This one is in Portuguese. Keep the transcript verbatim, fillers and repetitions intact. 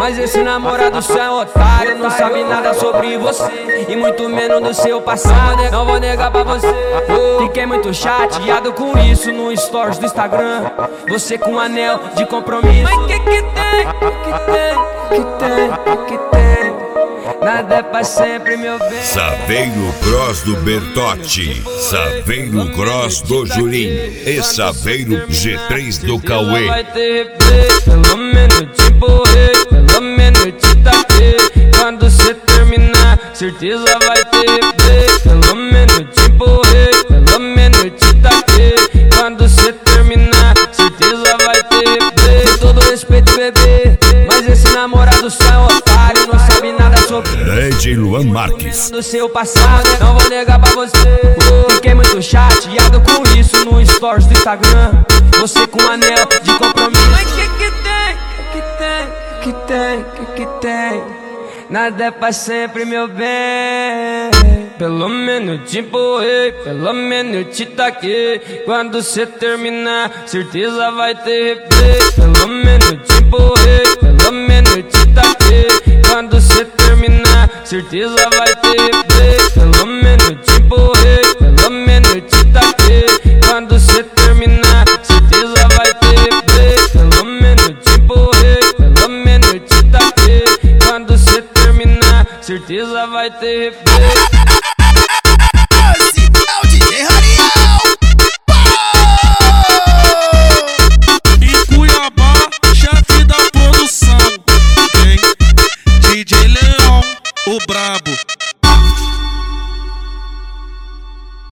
Mas esse namorado seu é otário, não sabe nada sobre você e muito menos do seu passado. Não vou negar pra você, fiquei muito chateado com isso no stories do Instagram. Você com um anel de compromisso. Mas que que tem, que tem, que tem, que tem? Nada é pra sempre, meu bem. Saveiro Cross do Bertotti, Saveiro Cross do Julinho e Saveiro G três do Cauê. Vai ter replay, pelo menos te borrei, pelo menos te taquei. Quando cê terminar, certeza vai ter replay. Pelo menos te borrei, pelo menos te taquei. Quando cê terminar, certeza vai ter replay. Com todo respeito, bebê, mas esse namorado só é otário, não sabe nada sobre D J Luan Marques. do seu passado, não vou negar pra você. Fiquei muito chateado com isso no stories do Instagram. Você com um anel de compromisso. Mas que que tem, que tem, que tem, que que tem? Nada é pra sempre, meu bem. Pelo menos te empurrei, pelo menos te taquei. Quando cê terminar, certeza vai ter replay. Pelo menos te empurrei, pelo menos te taquei. Quando cê terminar, certeza vai ter replay. Pelo menos